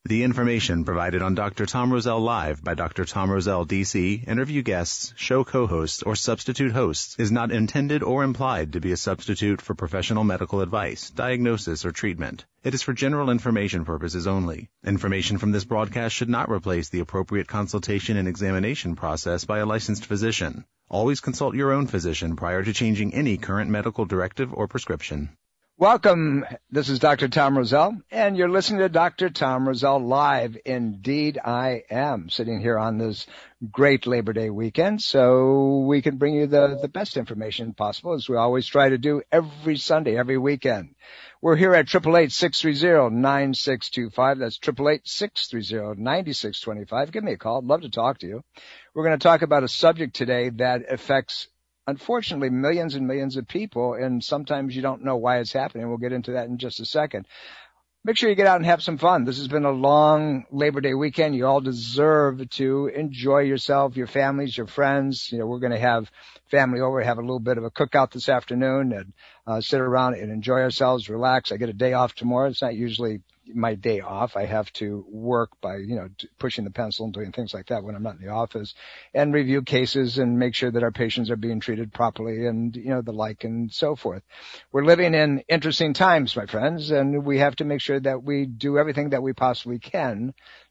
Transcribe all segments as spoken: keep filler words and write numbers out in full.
The information provided on Doctor Tom Rosell Live by Doctor Tom Rosell, D C, interview guests, show co-hosts, or substitute hosts is not intended or implied to be a substitute for professional medical advice, diagnosis, or treatment. It is for general information purposes only. Information from this broadcast should not replace the appropriate consultation and examination process by a licensed physician. Always consult your own physician prior to changing any current medical directive or prescription. Welcome. This is Doctor Tom Rosell, and you're listening to Doctor Tom Rosell Live. Indeed, I am sitting here on this great Labor Day weekend, so we can bring you the, the best information possible, as we always try to do every Sunday, every weekend. We're here at eight eight eight, six three zero, nine six two five. That's eight eight eight, six three zero, nine six two five. Give me a call. I'd love to talk to you. We're going to talk about a subject today that affects, unfortunately, millions and millions of people, and sometimes you don't know why it's happening. We'll get into that in just a second. Make sure you get out and have some fun. This has been a long Labor Day weekend. You all deserve to enjoy yourself, your families, your friends. You know, we're going to have family over, have a little bit of a cookout this afternoon, and uh, sit around and enjoy ourselves, relax. I get a day off tomorrow. It's not usually my day off. I have to work by, you know, pushing the pencil and doing things like that when I'm not in the office, and review cases and make sure that our patients are being treated properly and, you know, the like and so forth. We're living in interesting times, my friends, and we have to make sure that we do everything that we possibly can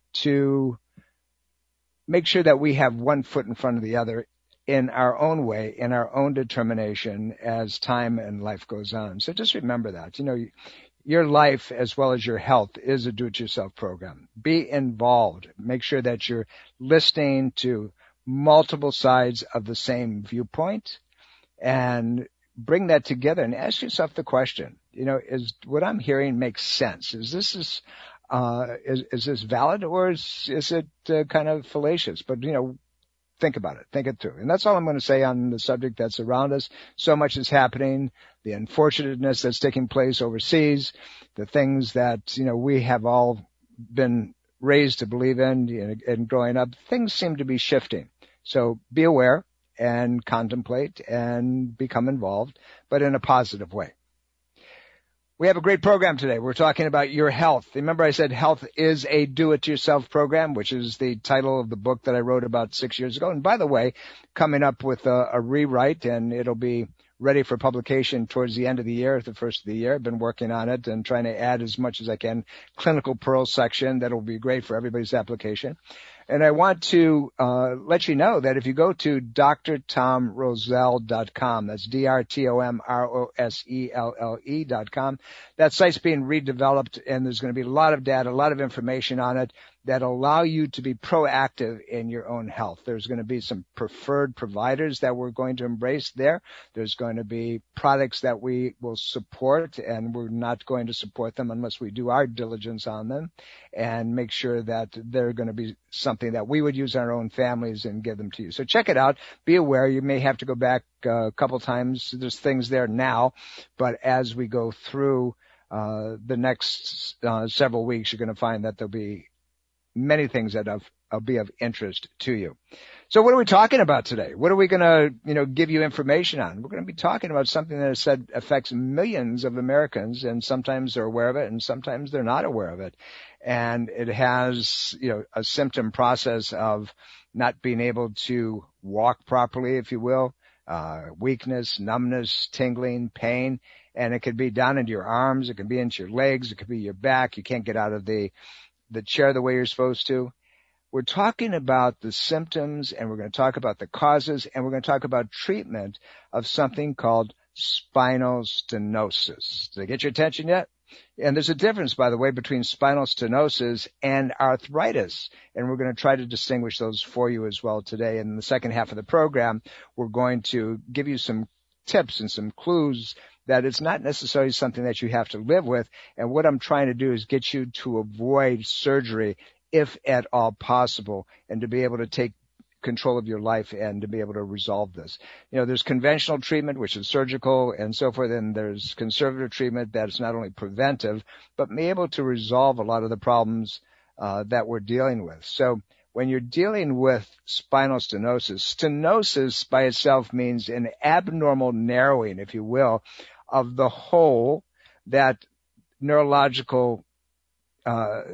to make sure that we have one foot in front of the other in our own way, in our own determination as time and life goes on. So just remember that, you know, your life as well as your health is a do-it-yourself program. Be involved. Make sure that you're listening to multiple sides of the same viewpoint and bring that together and ask yourself the question, you know, is what I'm hearing make sense? Is this is, uh, is, is this valid, or is, is it uh, kind of fallacious? But, you know, think about it. Think it through. And that's all I'm going to say on the subject that's around us. So much is happening, the unfortunateness that's taking place overseas, the things that, you know, we have all been raised to believe in, you know, and growing up. Things seem to be shifting. So be aware and contemplate and become involved, but in a positive way. We have a great program today. We're talking about your health. Remember I said health is a do-it-yourself program, which is the title of the book that I wrote about six years ago. And by the way, coming up with a, a rewrite, and it'll be ready for publication towards the end of the year, the first of the year. I've been working on it and trying to add as much as I can. Clinical Pearl section that'll be great for everybody's application. And I want to uh let you know that if you go to D R Tom Rosell dot com, that's D R T O M R O S E L L E dot com, that site's being redeveloped, and there's going to be a lot of data, a lot of information on it that allow you to be proactive in your own health. There's going to be some preferred providers that we're going to embrace there. There's going to be products that we will support, and we're not going to support them unless we do our diligence on them and make sure that they're going to be something that we would use in our own families and give them to you. So check it out. Be aware. You may have to go back uh, a couple times. There's things there now, but as we go through uh, the next uh, several weeks, you're going to find that there'll be many things that will be of interest to you. So what are we talking about today? What are we going to, you know, give you information on? We're going to be talking about something that I said affects millions of Americans, and sometimes they're aware of it and sometimes they're not aware of it. And it has, you know, a symptom process of not being able to walk properly, if you will, uh, weakness, numbness, tingling, pain. And it could be down into your arms. It could be into your legs. It could be your back. You can't get out of the the chair the way you're supposed to. We're talking about the symptoms, and we're going to talk about the causes, and we're going to talk about treatment of something called spinal stenosis. Did I get your attention yet? And there's a difference, by the way, between spinal stenosis and arthritis, and we're going to try to distinguish those for you as well today. And in the second half of the program, we're going to give you some tips and some clues that it's not necessarily something that you have to live with. And what I'm trying to do is get you to avoid surgery if at all possible, and to be able to take control of your life and to be able to resolve this. You know, there's conventional treatment, which is surgical and so forth, and there's conservative treatment that is not only preventive, but be able to resolve a lot of the problems uh, that we're dealing with. So when you're dealing with spinal stenosis, stenosis by itself means an abnormal narrowing, if you will, of the hole that neurological uh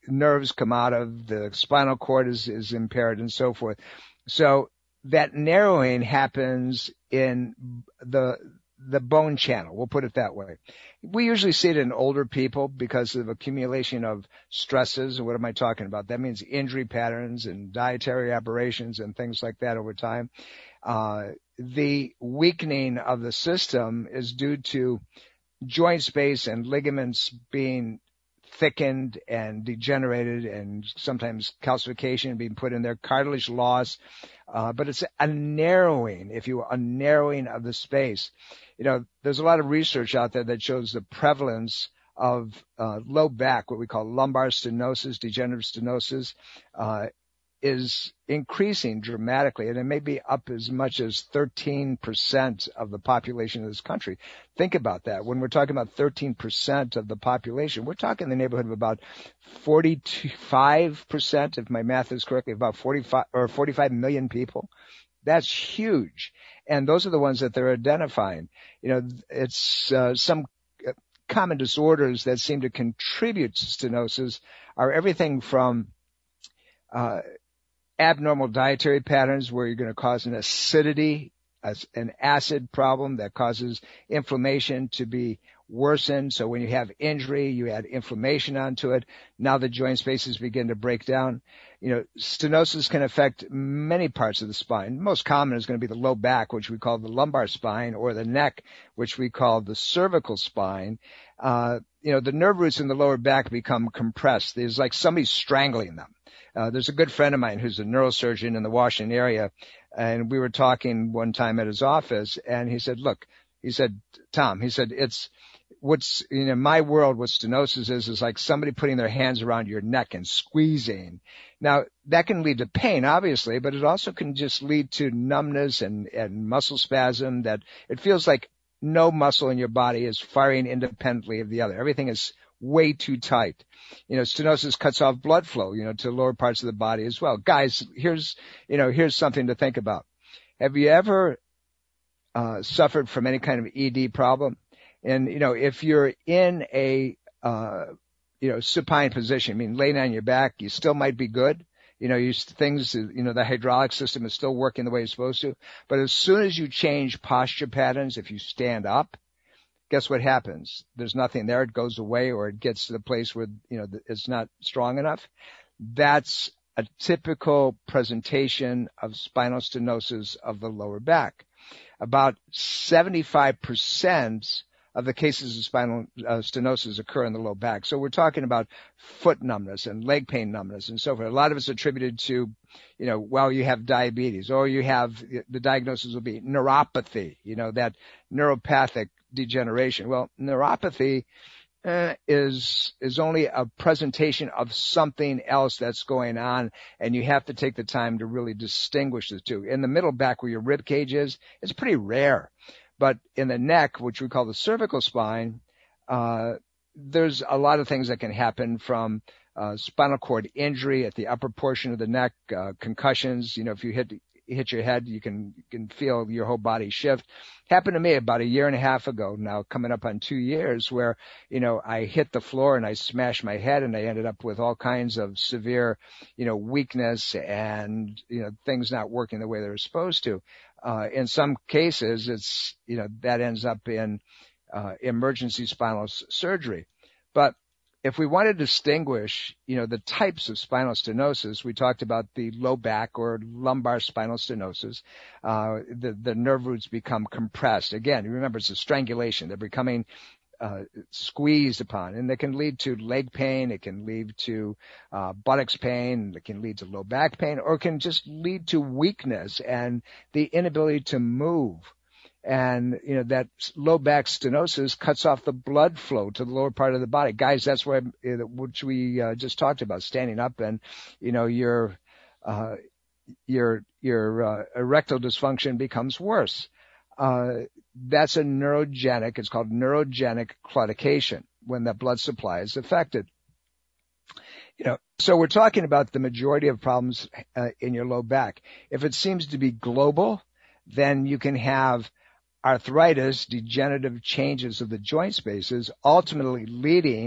nerves come out of, the spinal cord is, is impaired and so forth. So that narrowing happens in the, the bone channel. We'll put it that way. We usually see it in older people because of accumulation of stresses. What am I talking about? That means injury patterns and dietary aberrations and things like that over time. Uh, the weakening of the system is due to joint space and ligaments being thickened and degenerated, and sometimes calcification being put in there, cartilage loss. Uh, but it's a narrowing, if you will, a narrowing of the space. You know, there's a lot of research out there that shows the prevalence of uh, low back, what we call lumbar stenosis, degenerative stenosis, uh, is increasing dramatically, and it may be up as much as thirteen percent of the population of this country. Think about that. When we're talking about thirteen percent of the population, we're talking in the neighborhood of about forty-five percent, if my math is correct, about forty-five or forty-five million people. That's huge. And those are the ones that they're identifying. You know, it's uh, some common disorders that seem to contribute to stenosis are everything from uh, abnormal dietary patterns where you're going to cause an acidity, an acid problem that causes inflammation to be worsened. So when you have injury, you add inflammation onto it. Now the joint spaces begin to break down. You know, stenosis can affect many parts of the spine. Most common is going to be the low back, which we call the lumbar spine, or the neck, which we call the cervical spine. Uh, you know, the nerve roots in the lower back become compressed. There's like somebody strangling them. Uh, there's a good friend of mine who's a neurosurgeon in the Washington area, and we were talking one time at his office, and he said, look, he said, Tom, he said, it's what's, you know, my world, what stenosis is, is like somebody putting their hands around your neck and squeezing. Now, that can lead to pain, obviously, but it also can just lead to numbness and, and muscle spasm, that it feels like no muscle in your body is firing independently of the other. Everything is way too tight. You know, stenosis cuts off blood flow, you know, to lower parts of the body as well. Guys, here's, you know, here's something to think about. Have you ever uh, suffered from any kind of E D problem? And, you know, if you're in a, uh, you know, supine position, I mean, laying on your back, you still might be good. You know, you, things, you know, the hydraulic system is still working the way it's supposed to. But as soon as you change posture patterns, if you stand up, guess what happens? There's nothing there. It goes away, or it gets to the place where, you know, it's not strong enough. That's a typical presentation of spinal stenosis of the lower back. About seventy-five percent of the cases of spinal uh, stenosis occur in the low back. So we're talking about foot numbness and leg pain numbness and so forth. A lot of it's attributed to, you know, well, you have diabetes, or you have, the diagnosis will be neuropathy, you know, that neuropathic degeneration. Well, neuropathy uh, is is only a presentation of something else that's going on, and you have to take the time to really distinguish the two. In the middle back, where your rib cage is, it's pretty rare. But in the neck, which we call the cervical spine, uh, there's a lot of things that can happen, from uh, spinal cord injury at the upper portion of the neck, uh, concussions. You know, if you hit hit your head, you can you can feel your whole body shift. Happened to me about a year and a half ago now, coming up on two years, where, you know, I hit the floor and I smashed my head, and I ended up with all kinds of severe, you know, weakness and, you know, things not working the way they were supposed to. Uh, in some cases, it's, you know, that ends up in uh, emergency spinal s- surgery. But if we want to distinguish, you know, the types of spinal stenosis, we talked about the low back or lumbar spinal stenosis. Uh, the, the nerve roots become compressed. Again, remember, it's a strangulation. They're becoming uh, squeezed upon, and that can lead to leg pain. It can lead to uh, buttocks pain. It can lead to low back pain, or it can just lead to weakness and the inability to move. And, you know, that low back stenosis cuts off the blood flow to the lower part of the body. Guys, that's where, which we uh, just talked about, standing up, and, you know, your, uh, your, your, uh, erectile dysfunction becomes worse. Uh, that's a neurogenic, it's called neurogenic claudication, when the blood supply is affected. You know, so we're talking about the majority of problems uh, in your low back. If it seems to be global, then you can have arthritis, degenerative changes of the joint spaces, ultimately leading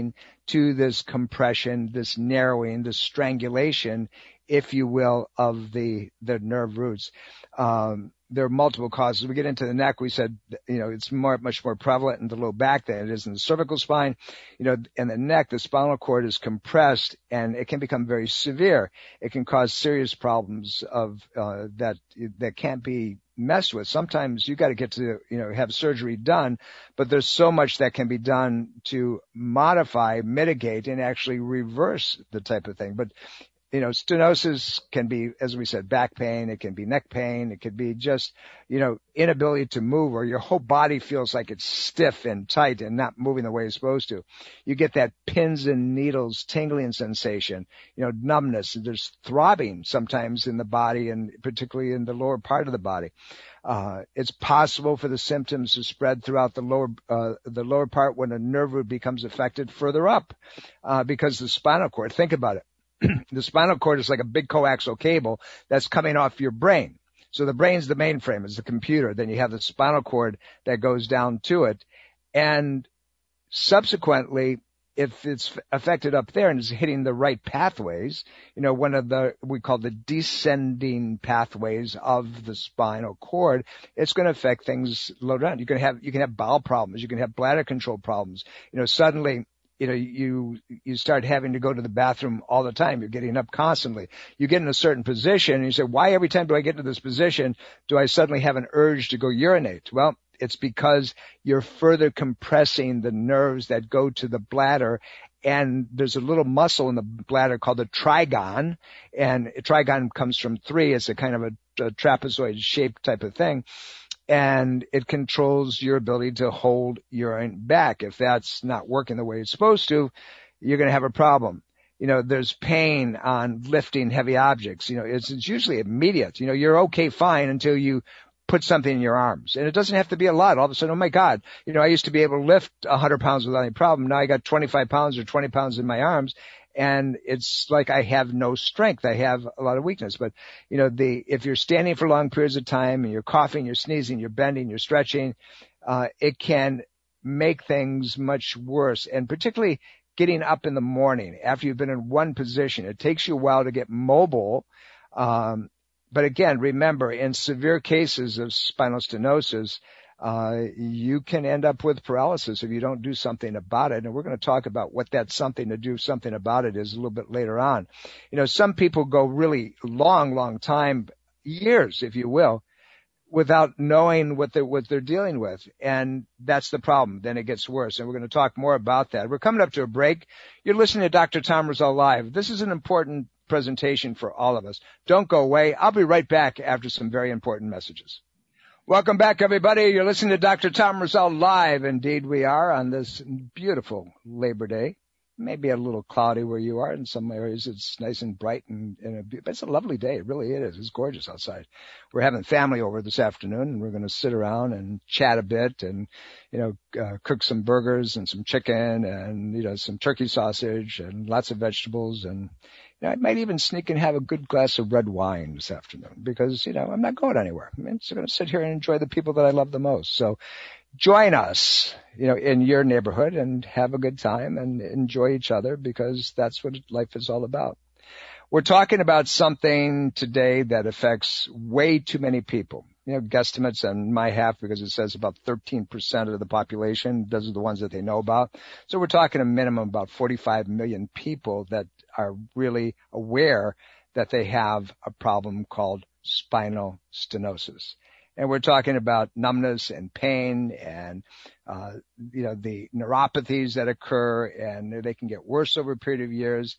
to this compression, this narrowing, this strangulation, if you will, of the, the nerve roots. Um, there are multiple causes. We get into the neck. We said, you know, it's more, much more prevalent in the low back than it is in the cervical spine. You know, in the neck, the spinal cord is compressed and it can become very severe. It can cause serious problems of, uh, that, that can't be messed with. Sometimes you got to get to, you know, have surgery done, but there's so much that can be done to modify, mitigate, and actually reverse the type of thing. But you know, stenosis can be, as we said, back pain. It can be neck pain. It could be just, you know, inability to move, or your whole body feels like it's stiff and tight and not moving the way it's supposed to. You get that pins and needles tingling sensation, you know, numbness. There's throbbing sometimes in the body, and particularly in the lower part of the body. Uh, it's possible for the symptoms to spread throughout the lower, uh, the lower part when a nerve root becomes affected further up, uh, because the spinal cord, think about it. The spinal cord is like a big coaxial cable that's coming off your brain. So the brain's the mainframe, it's the computer. Then you have the spinal cord that goes down to it. And subsequently, if it's affected up there and is hitting the right pathways, you know, one of the, we call the descending pathways of the spinal cord, it's going to affect things low down. You can have, you can have bowel problems. You can have bladder control problems. You know, suddenly, you know, you, you start having to go to the bathroom all the time. You're getting up constantly. You get in a certain position and you say, why every time do I get into this position do I suddenly have an urge to go urinate? Well, it's because you're further compressing the nerves that go to the bladder. And there's a little muscle in the bladder called the trigon. And a trigon comes from three. It's a kind of a, a trapezoid shaped type of thing. And it controls your ability to hold urine back. If that's not working the way it's supposed to, you're going to have a problem. You know, there's pain on lifting heavy objects. You know, it's, it's usually immediate. You know, you're okay, fine until you put something in your arms. And it doesn't have to be a lot. All of a sudden, oh my God, you know, I used to be able to lift one hundred pounds without any problem. Now I got twenty-five pounds or twenty pounds in my arms. And it's like I have no strength. I have a lot of weakness. But, you know, the, if you're standing for long periods of time and you're coughing, you're sneezing, you're bending, you're stretching, uh, it can make things much worse. And particularly getting up in the morning after you've been in one position, it takes you a while to get mobile. Um, but again, remember, in severe cases of spinal stenosis, Uh, you can end up with paralysis if you don't do something about it. And we're going to talk about what that something to do something about it is a little bit later on. You know, some people go really long, long time, years, if you will, without knowing what they're, what they're dealing with. And that's the problem. Then it gets worse. And we're going to talk more about that. We're coming up to a break. You're listening to Doctor Tom Rosell Live. This is an important presentation for all of us. Don't go away. I'll be right back after some very important messages. Welcome back, everybody. You're listening to Doctor Tom Rosell Live. Indeed, we are on this beautiful Labor Day. Maybe a little cloudy where you are. In some areas, it's nice and bright, and, and a, but it's a lovely day. It really is. It's gorgeous outside. We're having family over this afternoon, and we're going to sit around and chat a bit and, you know, uh, cook some burgers and some chicken and, you know, some turkey sausage and lots of vegetables. And you know, I might even sneak and have a good glass of red wine this afternoon because, you know, I'm not going anywhere. I'm just going to sit here and enjoy the people that I love the most. So join us, you know, in your neighborhood and have a good time and enjoy each other because that's what life is all about. We're talking about something today that affects way too many people. You know, guesstimates on my half because it says about thirteen percent of the population. Those are the ones that they know about. So we're talking a minimum about forty-five million people that are really aware that they have a problem called spinal stenosis. And we're talking about numbness and pain and, uh, you know, the neuropathies that occur, and they can get worse over a period of years.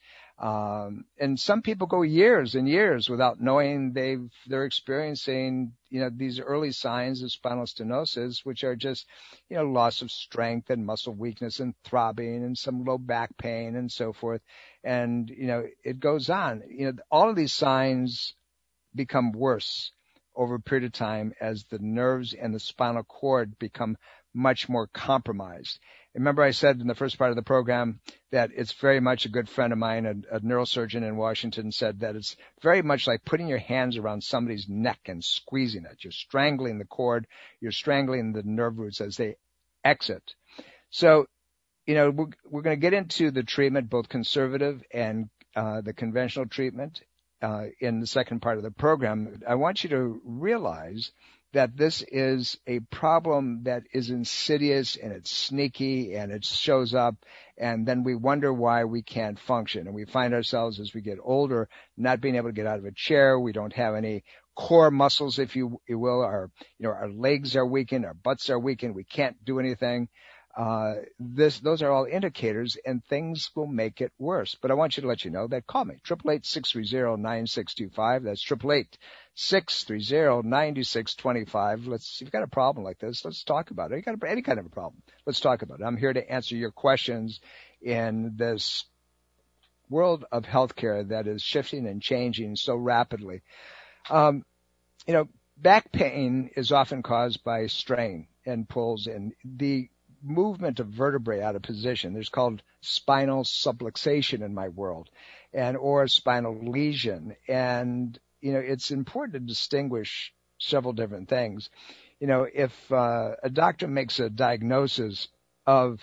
Um, and some people go years and years without knowing they've, they're experiencing, you know, these early signs of spinal stenosis, which are just, you know, loss of strength and muscle weakness and throbbing and some low back pain and so forth. And, you know, it goes on. You know, all of these signs become worse over a period of time as the nerves and the spinal cord become much more compromised. Remember I said in the first part of the program that it's very much a good friend of mine, a, a neurosurgeon in Washington, said that it's very much like putting your hands around somebody's neck and squeezing it. You're strangling the cord. You're strangling the nerve roots as they exit. So you know, we're, we're going to get into the treatment, both conservative and uh, the conventional treatment uh, in the second part of the program. I want you to realize that this is a problem that is insidious and it's sneaky and it shows up, and then we wonder why we can't function. And we find ourselves as we get older not being able to get out of a chair. We don't have any core muscles, if you, you will. Our, you know, our legs are weakened, our butts are weakened. We can't do anything. Uh, this, those are all indicators, and things will make it worse. But I want you to let you know that call me, eight eight eight, six three zero, nine six two five. That's eight eight eight, six three zero, nine six two five. Let's, if you've got a problem like this, let's talk about it. You got any kind of a problem, let's talk about it. I'm here to answer your questions in this world of healthcare that is shifting and changing so rapidly. Um, you know, back pain is often caused by strain and pulls, and the movement of vertebrae out of position. There's called spinal subluxation in my world, and or spinal lesion. And, you know, it's important to distinguish several different things. You know, if uh, a doctor makes a diagnosis of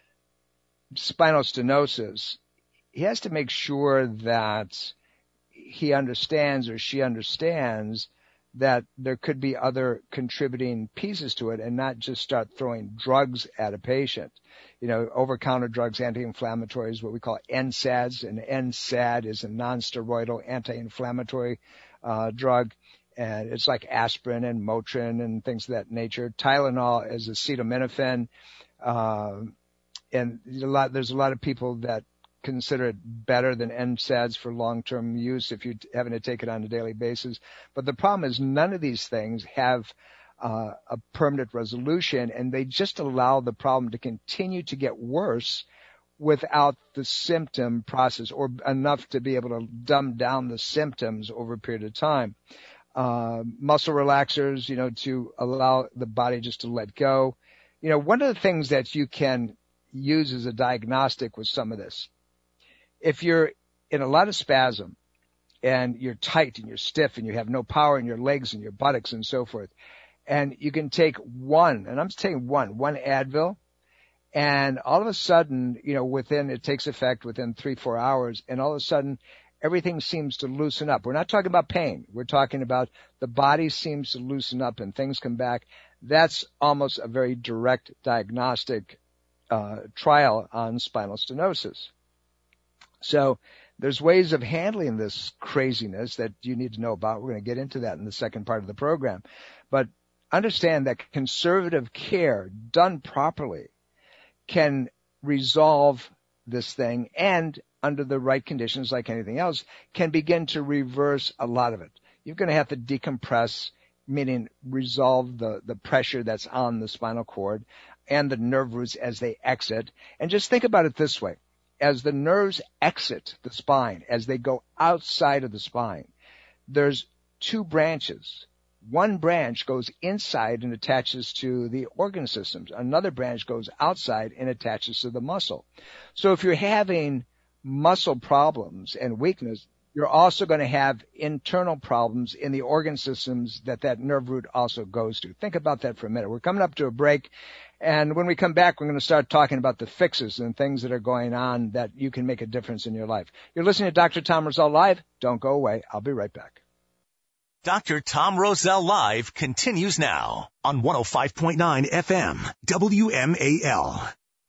spinal stenosis, he has to make sure that he understands or she understands that there could be other contributing pieces to it, and not just start throwing drugs at a patient. You know, over-counter drugs, anti-inflammatories, what we call N SAIDs, and N SAID is a non-steroidal anti-inflammatory uh, drug, and it's like aspirin and Motrin and things of that nature. Tylenol is acetaminophen, uh, and a lot, there's a lot of people that consider it better than N SAIDs for long-term use if you're having to take it on a daily basis. But the problem is none of these things have uh, a permanent resolution, and they just allow the problem to continue to get worse without the symptom process, or enough to be able to dumb down the symptoms over a period of time. Uh, muscle relaxers, you know, to allow the body just to let go. You know, one of the things that you can use as a diagnostic with some of this, if you're in a lot of spasm and you're tight and you're stiff and you have no power in your legs and your buttocks and so forth, and you can take one, and I'm taking one, one Advil, and all of a sudden, you know, within, it takes effect within three, four hours, and all of a sudden everything seems to loosen up. We're not talking about pain. We're talking about the body seems to loosen up and things come back. That's almost a very direct diagnostic uh, trial on spinal stenosis. So there's ways of handling this craziness that you need to know about. We're going to get into that in the second part of the program. But understand that conservative care done properly can resolve this thing, and under the right conditions, like anything else, can begin to reverse a lot of it. You're going to have to decompress, meaning resolve the, the pressure that's on the spinal cord and the nerve roots as they exit. And just think about it this way. As the nerves exit the spine, as they go outside of the spine, there's two branches. One branch goes inside and attaches to the organ systems. Another branch goes outside and attaches to the muscle. So if you're having muscle problems and weakness, you're also going to have internal problems in the organ systems that that nerve root also goes to. Think about that for a minute. We're coming up to a break, and when we come back, we're going to start talking about the fixes and things that are going on that you can make a difference in your life. You're listening to Doctor Tom Rosell Live. Don't go away. I'll be right back. Doctor Tom Rosell Live continues now on one oh five point nine F M, W M A L.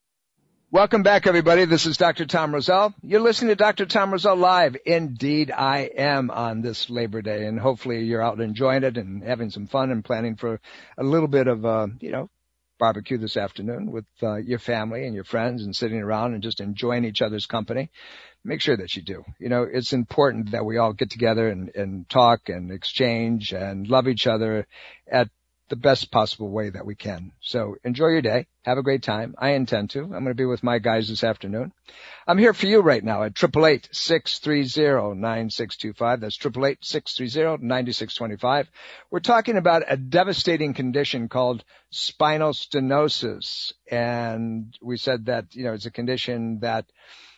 Welcome back, everybody. This is Doctor Tom Rosell. You're listening to Doctor Tom Rosell Live. Indeed, I am on this Labor Day, and hopefully you're out enjoying it and having some fun and planning for a little bit of, uh, you know, barbecue this afternoon with uh, your family and your friends, and sitting around and just enjoying each other's company. Make sure that you do. You know, it's important that we all get together and, and talk and exchange and love each other at the best possible way that we can. So enjoy your day. Have a great time. I intend to. I'm going to be with my guys this afternoon. I'm here for you right now at eight eight eight, six three zero, nine six two five. That's eight eight eight, six three zero, nine six two five. We're talking about a devastating condition called spinal stenosis. And we said that, you know, it's a condition that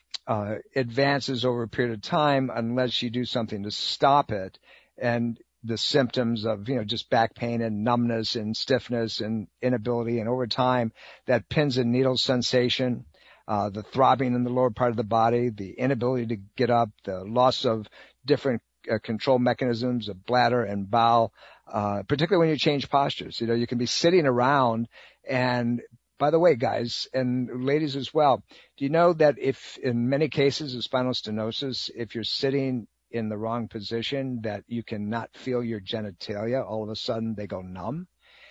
uh advances over a period of time unless you do something to stop it. And the symptoms of, you know, just back pain and numbness and stiffness and inability, and over time, that pins and needles sensation, uh, the throbbing in the lower part of the body, the inability to get up, the loss of different uh, control mechanisms of bladder and bowel, uh, particularly when you change postures. You know, you can be sitting around, and by the way, guys and ladies as well, do you know that if in many cases of spinal stenosis, if you're sitting in the wrong position, that you cannot feel your genitalia, all of a sudden they go numb,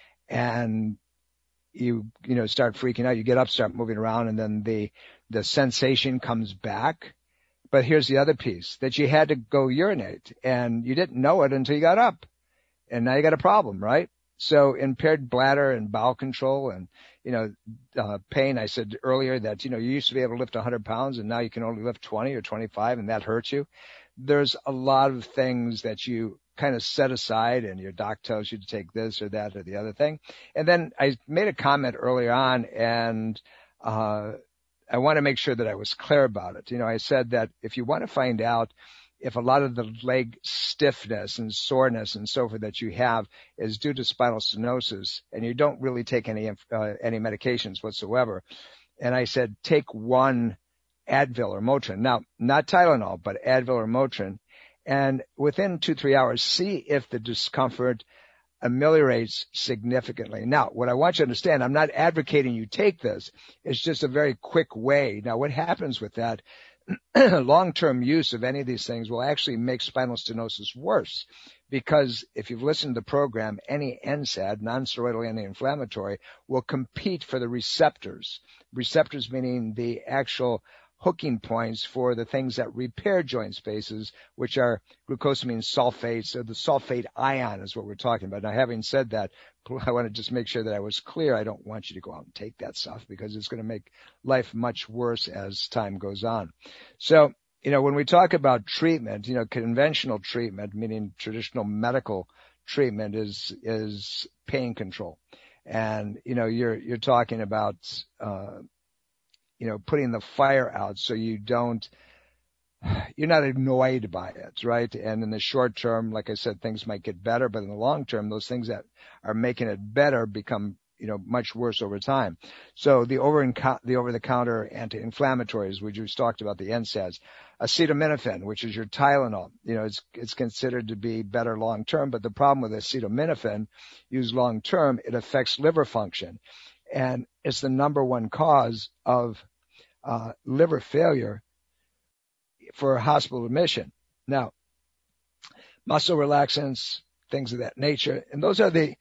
and you, you know, start freaking out. You get up, start moving around, and then the, the sensation comes back. But here's the other piece, that you had to go urinate, and you didn't know it until you got up. And now you got a problem, right? So impaired bladder and bowel control and, you know, uh, pain. I said earlier that, you know, you used to be able to lift one hundred pounds, and now you can only lift twenty or twenty-five, and that hurts you. There's a lot of things that you kind of set aside, and your doc tells you to take this or that or the other thing. And then I made a comment earlier on, and uh I want to make sure that I was clear about it. You know, I said that if you want to find out if a lot of the leg stiffness and soreness and so forth that you have is due to spinal stenosis, and you don't really take any uh, any medications whatsoever, and I said take one Advil or Motrin. Now, not Tylenol, but Advil or Motrin. And within two, three hours, see if the discomfort ameliorates significantly. Now, what I want you to understand, I'm not advocating you take this. It's just a very quick way. Now, what happens with that, long-term use of any of these things will actually make spinal stenosis worse. Because if you've listened to the program, any N SAID, non-steroidal anti-inflammatory, will compete for the receptors. Receptors meaning the actual hooking points for the things that repair joint spaces, which are glucosamine sulfate. So the sulfate ion is what we're talking about. Now, having said that, I want to just make sure that I was clear. I don't want you to go out and take that stuff, because it's going to make life much worse as time goes on. So, you know, when we talk about treatment, you know, conventional treatment, meaning traditional medical treatment, is is pain control. And, you know, you're you're talking about uh you know, putting the fire out so you don't, you're not annoyed by it, right? And in the short term, like I said, things might get better, but in the long term, those things that are making it better become, you know, much worse over time. So the over the over-the-counter anti-inflammatories, we just talked about the N SAIDs, acetaminophen, which is your Tylenol, you know, it's it's considered to be better long term, but the problem with acetaminophen used long term, it affects liver function. And it's the number one cause of uh, liver failure for hospital admission. Now, muscle relaxants, things of that nature, and those are the,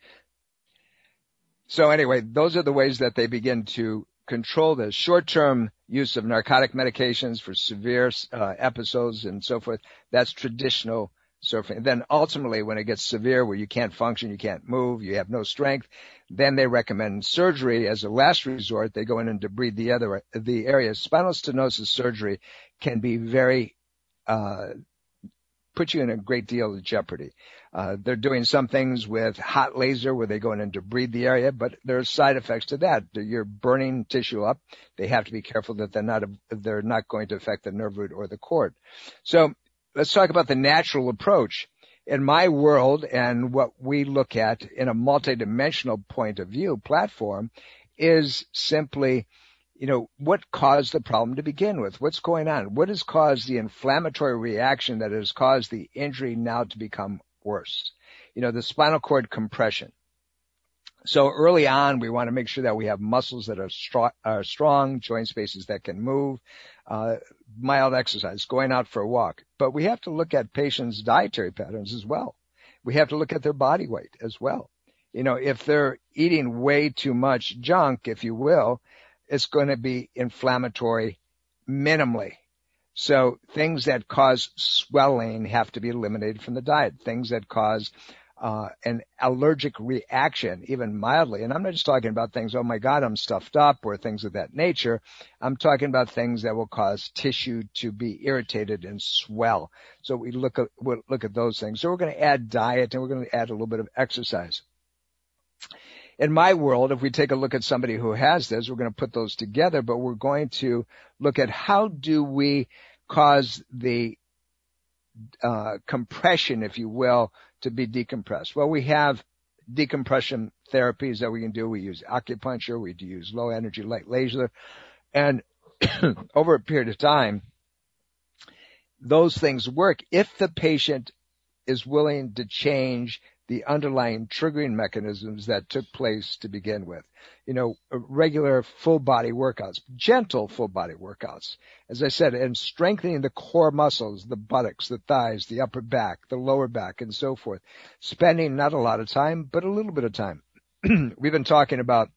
so anyway, those are the ways that they begin to control this. Short-term use of narcotic medications for severe uh, episodes and so forth, that's traditional surfing. Then ultimately, when it gets severe, where you can't function, you can't move, you have no strength, then they recommend surgery as a last resort. They go in and debride the other the area. Spinal stenosis surgery can be very uh put you in a great deal of jeopardy. Uh, they're doing some things with hot laser where they go in and debride the area, but there are side effects to that. You're burning tissue up. They have to be careful that they're not they're not going to affect the nerve root or the cord. So let's talk about the natural approach. In my world, and what we look at in a multidimensional point of view platform, is simply, you know, what caused the problem to begin with? What's going on? What has caused the inflammatory reaction that has caused the injury now to become worse? You know, the spinal cord compression. So early on, we want to make sure that we have muscles that are, stro- are strong, joint spaces that can move, uh, mild exercise, going out for a walk. But we have to look at patients' dietary patterns as well. We have to look at their body weight as well. You know, if they're eating way too much junk, if you will, it's going to be inflammatory minimally. So things that cause swelling have to be eliminated from the diet. Things that cause Uh, an allergic reaction, even mildly. And I'm not just talking about things, oh my God, I'm stuffed up, or things of that nature. I'm talking about things that will cause tissue to be irritated and swell. So we look at, we'll look at those things. So we're going to add diet, and we're going to add a little bit of exercise. In my world, if we take a look at somebody who has this, we're going to put those together, but we're going to look at how do we cause the uh, compression, if you will, to be decompressed. Well, we have decompression therapies that we can do. We use acupuncture. We use low energy light laser. And over a period of time, those things work if the patient is willing to change the underlying triggering mechanisms that took place to begin with. You know, regular full body workouts, gentle full body workouts, as I said, and strengthening the core muscles, the buttocks, the thighs, the upper back, the lower back, and so forth. Spending not a lot of time, but a little bit of time. We've been talking about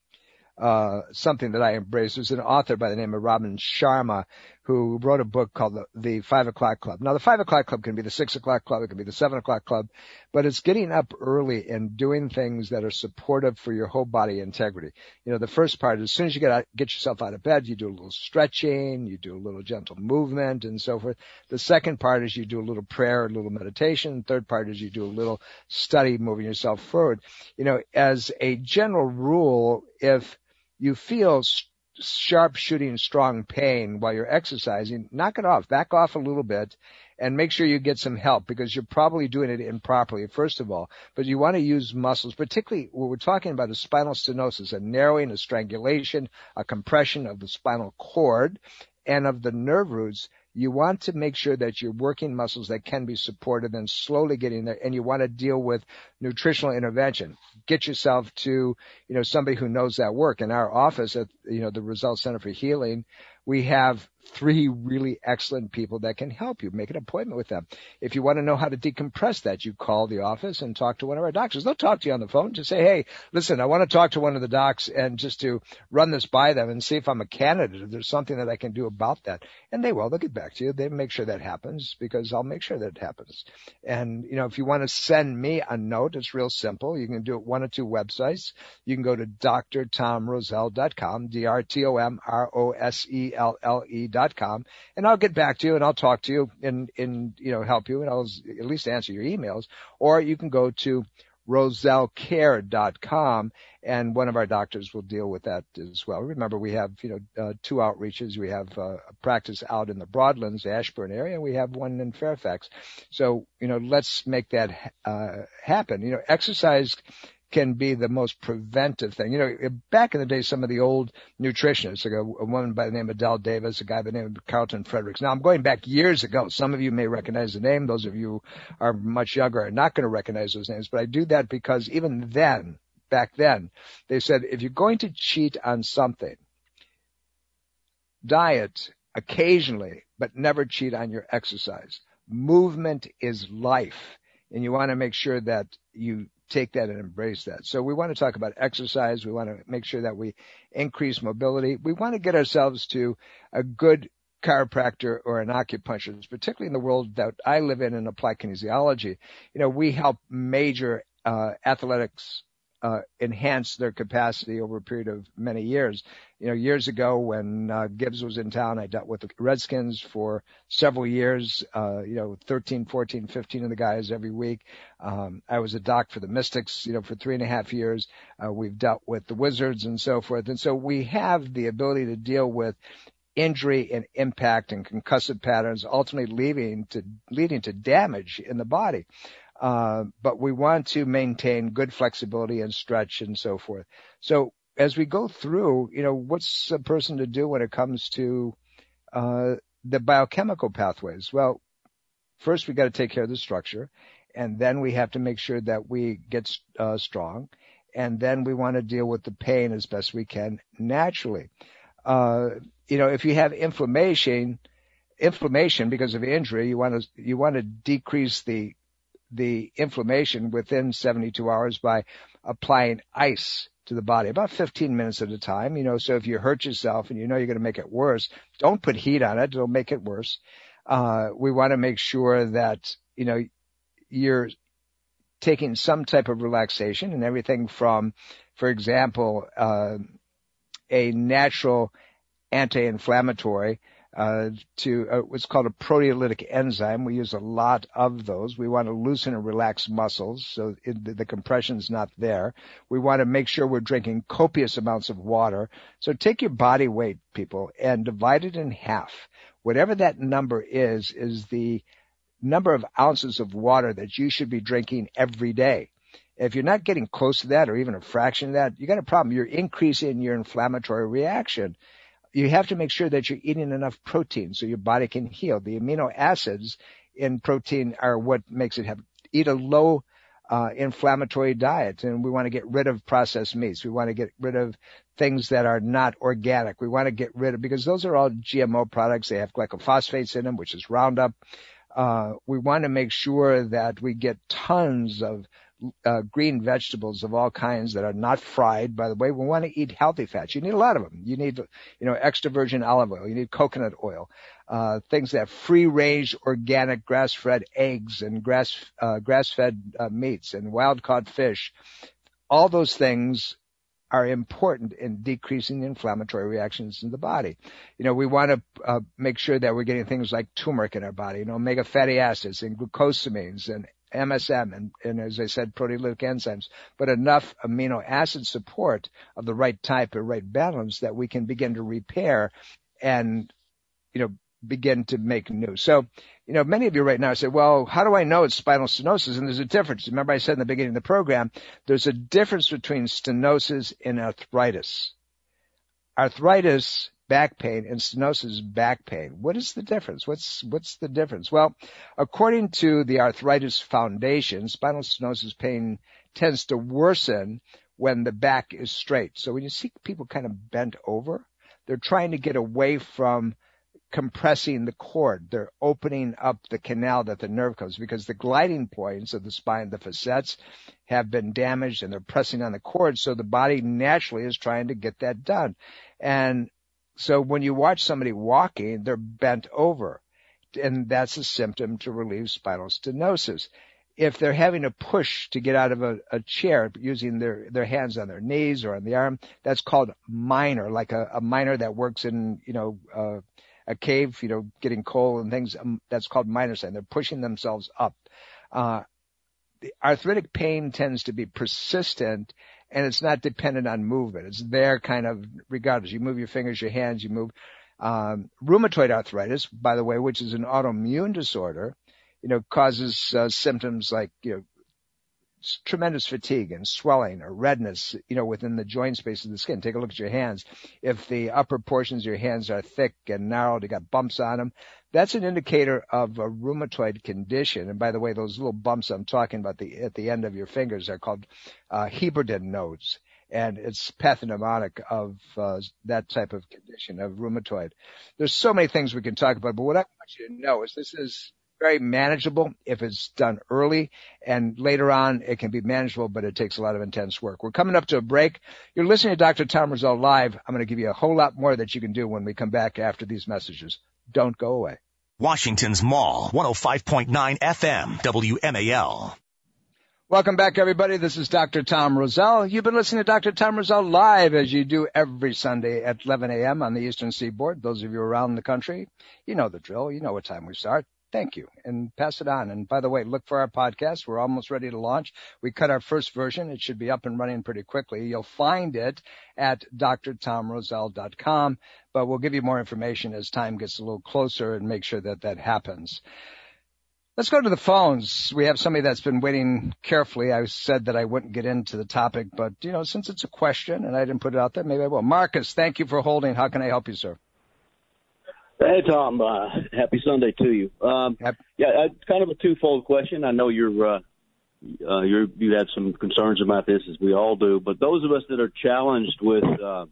uh something that I embrace. There's an author by the name of Robin Sharma who wrote a book called the, the Five O'Clock Club. Now, the Five O'Clock Club can be the Six O'Clock Club, it can be the Seven O'Clock Club, but it's getting up early and doing things that are supportive for your whole body integrity. You know, the first part is as soon as you get out, get yourself out of bed, you do a little stretching, you do a little gentle movement, and so forth. The second part is you do a little prayer, a little meditation. The third part is you do a little study, moving yourself forward. You know, as a general rule, if you feel st- sharp shooting strong pain while you're exercising, knock it off, back off a little bit, and make sure you get some help, because you're probably doing it improperly, first of all. But you want to use muscles, particularly what we're talking about is spinal stenosis, a narrowing, a strangulation, a compression of the spinal cord and of the nerve roots. You want to make sure that you're working muscles that can be supported and slowly getting there, and you want to deal with nutritional intervention. Get yourself to, you know, somebody who knows that work. In our office at, you know, the Results Center for Healing, we have three really excellent people that can help you. Make an appointment with them. If you want to know how to decompress that, you call the office and talk to one of our doctors. They'll talk to you on the phone. Just say, hey, listen, I want to talk to one of the docs and just to run this by them and see if I'm a candidate, if there's something that I can do about that. And they will. They'll get back to you. They make sure that happens, because I'll make sure that it happens. And, you know, if you want to send me a note, it's real simple. You can do it one or two websites. You can go to D R Tom Roselle dot com, D R T O M R O S E L L E dot com, and I'll get back to you and I'll talk to you and, and, you know, help you, and I'll at least answer your emails. Or you can go to Roselle Care dot com, and one of our doctors will deal with that as well. Remember, we have, you know, uh, two outreaches. We have uh, a practice out in the Broadlands, Ashburn area, and we have one in Fairfax. So, you know, let's make that uh, happen. You know, exercise can be the most preventive thing. You know, back in the day, some of the old nutritionists, like a, a woman by the name of Dell Davis, a guy by the name of Carlton Fredericks. Now, I'm going back years ago. Some of you may recognize the name. Those of you who are much younger are not going to recognize those names. But I do that because even then, back then, they said, if you're going to cheat on something, diet occasionally, but never cheat on your exercise. Movement is life, and you want to make sure that you take that and embrace that. So we want to talk about exercise. We want to make sure that we increase mobility. We want to get ourselves to a good chiropractor or an acupuncturist, particularly in the world that I live in in applied kinesiology. You know, we help major uh, athletics uh, enhance their capacity over a period of many years. You know, years ago when uh, Gibbs was in town, I dealt with the Redskins for several years, uh, you know, thirteen, fourteen, fifteen of the guys every week. Um, I was a doc for the Mystics, you know, for three and a half years. Uh, we've dealt with the Wizards and so forth. And so we have the ability to deal with injury and impact and concussive patterns, ultimately leading to, leading to damage in the body. Uh, but we want to maintain good flexibility and stretch and so forth. So as we go through, you know, what's a person to do when it comes to uh, the biochemical pathways? Well, first we got to take care of the structure, and then we have to make sure that we get uh, strong, and then we want to deal with the pain as best we can naturally. Uh, you know, if you have inflammation, inflammation because of injury, you want to you want to decrease the the inflammation within seventy-two hours by applying ice to the body, about fifteen minutes at a time. You know, so if you hurt yourself and you know you're going to make it worse, don't put heat on it. It'll make it worse. Uh, we want to make sure that, you know, you're taking some type of relaxation, and everything from, for example, uh, a natural anti-inflammatory uh, to uh, what's called a proteolytic enzyme. We use a lot of those. We want to loosen and relax muscles so it, the, the compression's not there. We want to make sure we're drinking copious amounts of water. So take your body weight, people, and divide it in half. Whatever that number is, is the number of ounces of water that you should be drinking every day. If you're not getting close to that or even a fraction of that, you got a problem. You're increasing your inflammatory reaction. you have to make sure that you're eating enough protein so your body can heal. The amino acids in protein are what makes it have, eat a low uh, inflammatory diet. And we want to get rid of processed meats. We want to get rid of things that are not organic. We want to get rid of, because those are all G M O products. They have glycophosphates in them, which is Roundup. Uh, we want to make sure that we get tons of uh, green vegetables of all kinds that are not fried. By the way, we want to eat healthy fats. You need a lot of them. You need, you know, extra virgin olive oil. You need coconut oil, uh, things that have free-range organic grass-fed eggs and grass, uh, grass-fed uh, meats and wild-caught fish. All those things are important in decreasing the inflammatory reactions in the body. You know, we want to uh, make sure that we're getting things like turmeric in our body, you know, omega fatty acids and glucosamines and M S M and, and as I said, proteolytic enzymes, but enough amino acid support of the right type or right balance that we can begin to repair and, you know, begin to make new. So, you know, many of you right now say, well, how do I know it's spinal stenosis? And there's a difference. Remember I said in the beginning of the program, there's a difference between stenosis and arthritis. Arthritis, back pain, and stenosis, back pain. What is the difference? What's, what's the difference? Well, according to the Arthritis Foundation, spinal stenosis pain tends to worsen when the back is straight. So when you see people kind of bent over, they're trying to get away from compressing the cord. They're opening up the canal that the nerve comes, because the gliding points of the spine, the facets, have been damaged and they're pressing on the cord. So the body naturally is trying to get that done. And so when you watch somebody walking, they're bent over, and that's a symptom to relieve spinal stenosis. If they're having to push to get out of a, a chair using their, their hands on their knees or on the arm, that's called minor, like a, a miner that works in, you know, uh, a cave, you know, getting coal and things. Um, that's called minor sign. They're pushing themselves up. Uh, the arthritic pain tends to be persistent, and it's not dependent on movement. It's there kind of regardless. You move your fingers, your hands, you move. Um, rheumatoid arthritis, by the way, which is an autoimmune disorder, you know, causes uh, symptoms like, you know, tremendous fatigue and swelling or redness, you know, within the joint space of the skin. Take a look at your hands. If the upper portions of your hands are thick and narrowed, you got bumps on them, that's an indicator of a rheumatoid condition. And by the way, those little bumps I'm talking about the, at the end of your fingers are called uh, Heberden nodes. And it's pathognomonic of uh, that type of condition of rheumatoid. There's so many things we can talk about, but what I want you to know is this is very manageable if it's done early, and later on it can be manageable, but it takes a lot of intense work. We're coming up to a break. You're listening to Doctor Tom Rosell Live. I'm going to give you a whole lot more that you can do when we come back after these messages. Don't go away. Washington's Mall, one oh five point nine F M, W M A L. Welcome back, everybody. This is Doctor Tom Rosell. You've been listening to Doctor Tom Rosell Live, as you do every Sunday at eleven a.m. on the Eastern Seaboard. Those of you around the country, you know the drill. You know what time we start. Thank you, and pass it on. And by the way, look for our podcast. We're almost ready to launch. We cut our first version. It should be up and running pretty quickly. You'll find it at d r tom rosell dot com, but we'll give you more information as time gets a little closer and make sure that that happens. Let's go to the phones. We have somebody that's been waiting carefully. I said that I wouldn't get into the topic, but, you know, since it's a question and I didn't put it out there, maybe I will. Marcus, thank you for holding. How can I help you, sir? Hey, Tom. Uh, happy Sunday to you. Um, yep. Yeah, uh, kind of a twofold question. I know you're, uh, uh, you're, you have some concerns about this, as we all do. But those of us that are challenged with uh,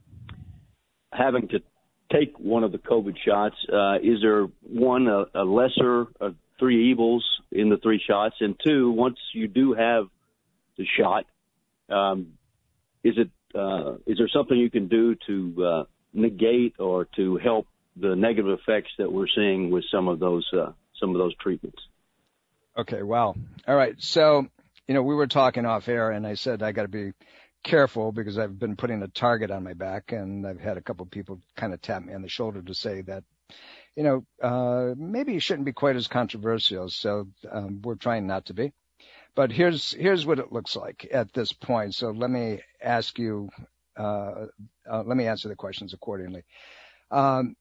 having to take one of the COVID shots, uh, is there, one, a, a lesser of three evils in the three shots? And two, once you do have the shot, um, is it uh, is there something you can do to uh, negate or to help the negative effects that we're seeing with some of those uh, some of those treatments? Okay, wow. All right. So, you know, we were talking off air, and I said I got to be careful because I've been putting a target on my back, and I've had a couple of people kind of tap me on the shoulder to say that, you know, uh, maybe it shouldn't be quite as controversial. So um, we're trying not to be. But here's here's what it looks like at this point. So let me ask you, uh, uh, let me answer the questions accordingly. Um,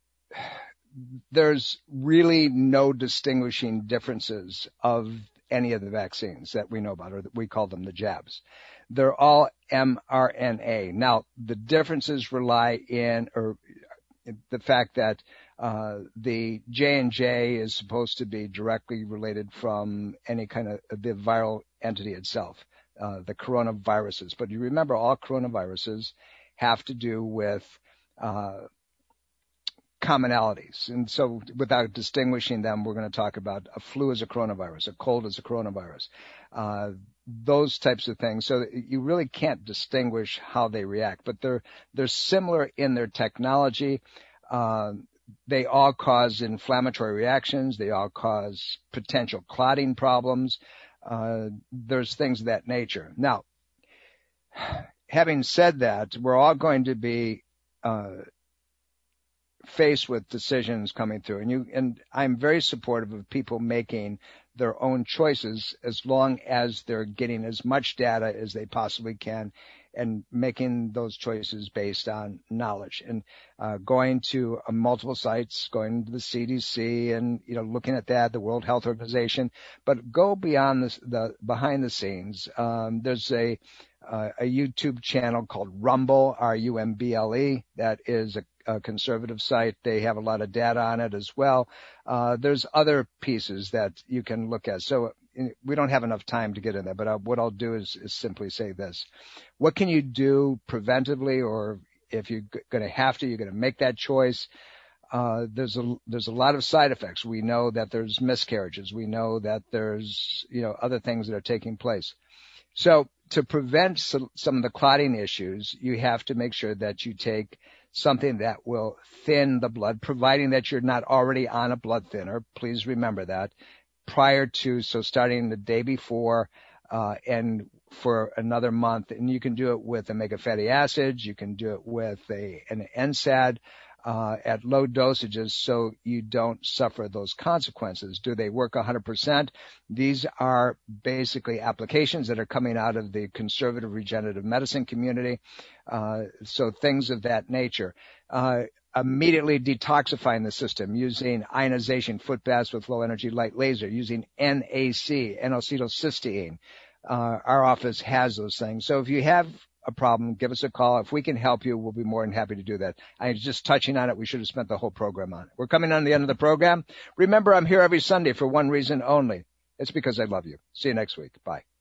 there's really no distinguishing differences of any of the vaccines that we know about, or that we call them the jabs. They're all mRNA. Now, the differences rely in, or the fact that uh, the J and J is supposed to be directly related from any kind of the viral entity itself, uh, the coronaviruses. But you remember, all coronaviruses have to do with uh, commonalities. And so without distinguishing them, we're going to talk about a flu as a coronavirus, a cold as a coronavirus, uh, those types of things. So you really can't distinguish how they react, but they're, they're similar in their technology. Uh, they all cause inflammatory reactions. They all cause potential clotting problems. Uh, there's things of that nature. Now, having said that, we're all going to be, uh, faced with decisions coming through, and you and I'm very supportive of people making their own choices as long as they're getting as much data as they possibly can and making those choices based on knowledge, and uh, going to uh, multiple sites, going to the C D C and, you know, looking at that, the World Health Organization, but go beyond the, the behind the scenes. Um, there's a uh, a YouTube channel called Rumble, R U M B L E, that is a a conservative site. They have a lot of data on it as well. Uh, there's other pieces that you can look at. So we don't have enough time to get in there, but uh, what I'll do is, is simply say this. What can you do preventively, or if you're going to have to, you're going to make that choice? Uh, there's a, there's a lot of side effects. We know that there's miscarriages. We know that there's, you know, other things that are taking place. So to prevent some, some of the clotting issues, you have to make sure that you take something that will thin the blood, providing that you're not already on a blood thinner. Please remember that prior to, so starting the day before, uh, and for another month. And you can do it with omega fatty acids. You can do it with a, an N SAID, uh, at low dosages, so you don't suffer those consequences. Do they work one hundred percent? These are basically applications that are coming out of the conservative regenerative medicine community. Uh, so things of that nature. Uh, immediately detoxifying the system using ionization foot baths with low energy light laser, using N A C, N-acetylcysteine. Uh, our office has those things. So if you have a problem, give us a call. If we can help you, we'll be more than happy to do that. I'm just touching on it. We should have spent the whole program on it. We're coming on the end of the program. Remember, I'm here every Sunday for one reason only. It's because I love you. See you next week. Bye.